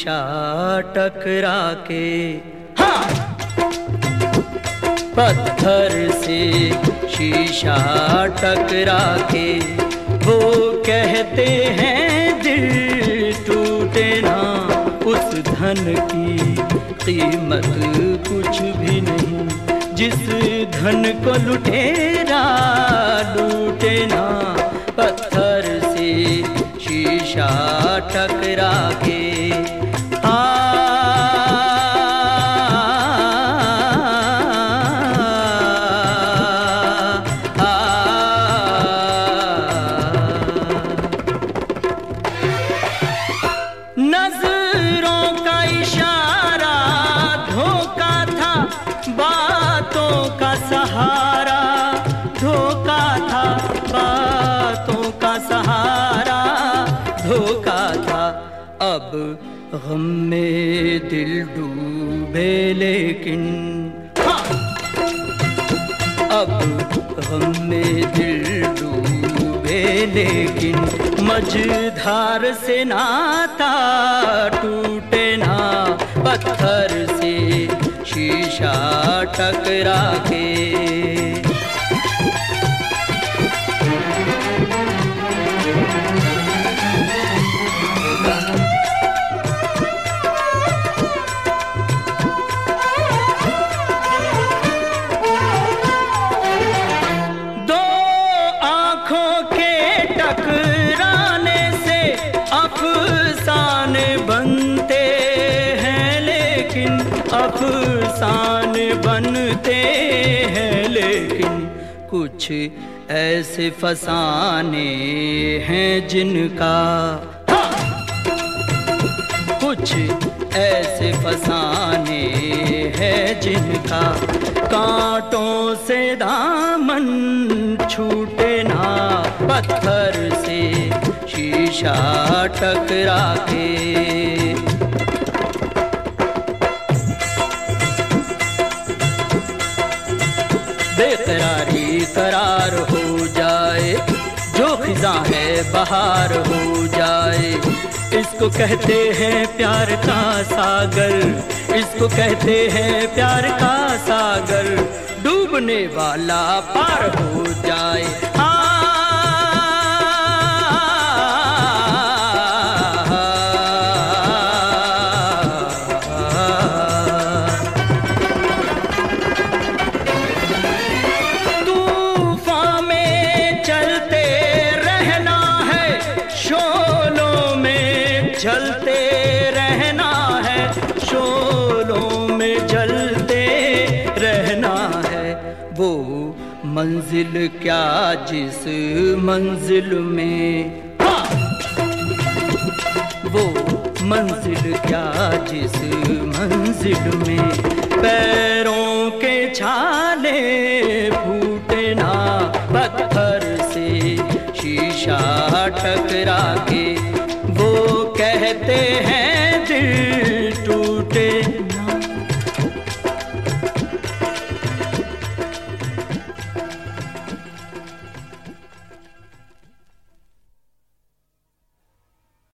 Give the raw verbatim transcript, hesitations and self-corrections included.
शीशा टकरा के, हाँ! पत्थर से शीशा टकरा के वो कहते हैं दिल टूटे ना, उस धन की कीमत कुछ भी नहीं जिस धन को लुटेरा लूटे ना। पत्थर से शीशा टकरा के, आ नजरों का इशारा धोखा था, बातों का सहारा धोखा था, बातों का सहारा धोखा था। अब गम में दिल डूबे लेकिन, हाँ! अब गम में दिल डूबे लेकिन मझधार से नाता टूटे ना। पत्थर से शीशा टकरा के, दो आंखों के टकराने से अफसाने बनते हैं लेकिन, अफसाने बनते हैं लेकिन कुछ ऐसे फसाने हैं जिनका, हाँ! कुछ ऐसे फसाने हैं जिनका कांटों से दामन छूटे ना। पत्थर से शीशा टकरा के, बेकरारी करार हो जाए, जो खिज़ां है बहार हो जाए। इसको कहते हैं प्यार का सागर, इसको कहते हैं प्यार का सागर, डूबने वाला पार हो जाए। हाँ, जलते रहना है, शोलों में जलते रहना है। वो मंजिल क्या जिस मंजिल में, हाँ! वो मंजिल क्या जिस मंजिल में पैरों के छाले फूटे ना। पत्थर से शीशा टकरा के,